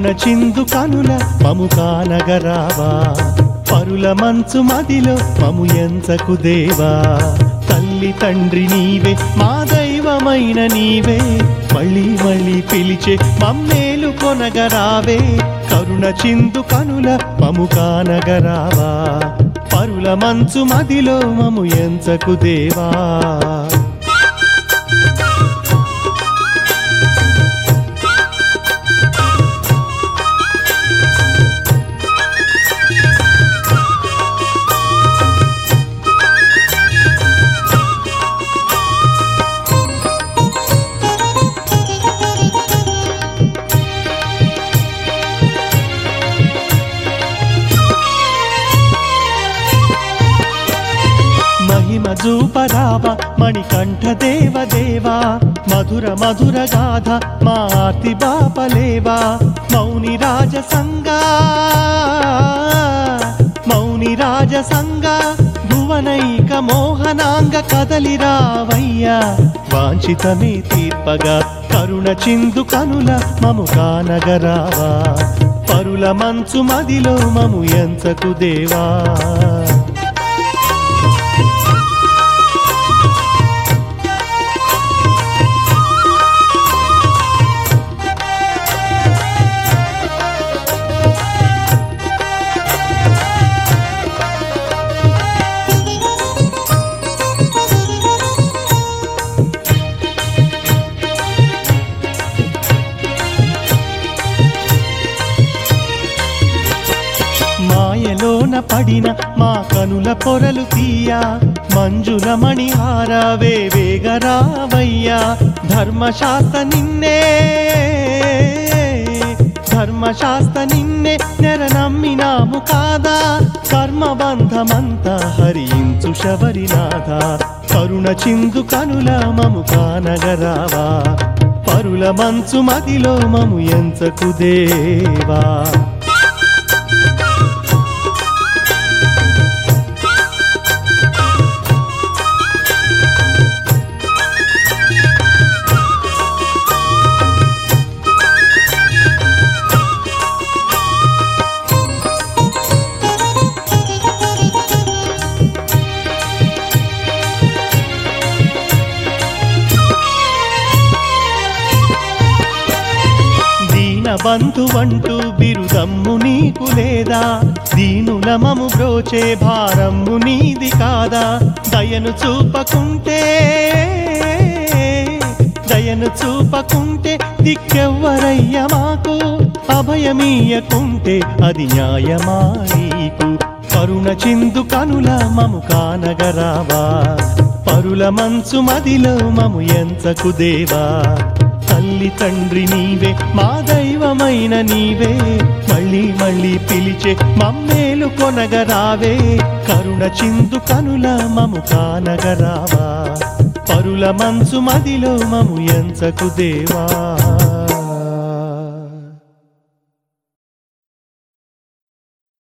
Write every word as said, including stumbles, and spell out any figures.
కరుణ చిందు కనుల మము కానగరావా పరుల మంచు మదిలో మము ఎంచకు దేవా తల్లి తండ్రి నీవే మా దైవమైన నీవే మళ్ళీ మళ్ళీ పిలిచే మమ్మేలు కొనగరావే కరుణ చిందు కనుల మము కానగరావా పరుల మంచు మదిలో మము ఎంచకు దేవా మజూపరావ మణికంఠ దేవ దేవా మధుర మధుర గాథ మా ఆర్తి బాపలేవా మౌని రాజ సంగా మౌని రాజ సంగా భువనైక మోహనాంగ కదలి రావయ్యా వాంఛితమే తీర్పగా కరుణ చిందు కనుల మము కానగరావా పరుల మంచు మదిలో మము ఎంచకు దేవా మాయలోన పడిన మా కనుల పొరలు తీయా మంజుల మణిహారవే వేగరావయ్యా ధర్మశాస్త్ర నిన్నే ధర్మశాస్త్ర నిన్నే నెర నమ్మినాము కాదా కర్మబంధమంతా హరించు శబరినాథ కరుణ చిందు కనుల మము కానగరావా పరుల మంచు మదిలో మము ఎంచకు దేవా బంధువంటూ బిరుదమ్ము నీకు లేదా దీనుల మము బ్రోచే భారమ్ము నీది కాదా దయను చూపకుంటే దయను చూపకుంటే దిక్కెవ్వరయ్య మాకు అభయమీయకుంటే అది న్యాయమా నీకు కరుణ చిందు కనుల మము కానగరావా పరుల మంచు మదిలో మము ఎంచకు దేవా తల్లి తండ్రి నీవే మా దైవమైన నీవే మళ్ళీ మళ్ళీ పిలిచే మమ్మేలు కొనగరావే కరుణ చిందు కనుల మము కానగరావా పరుల మంచు మదిలో మము ఎంచకు దేవా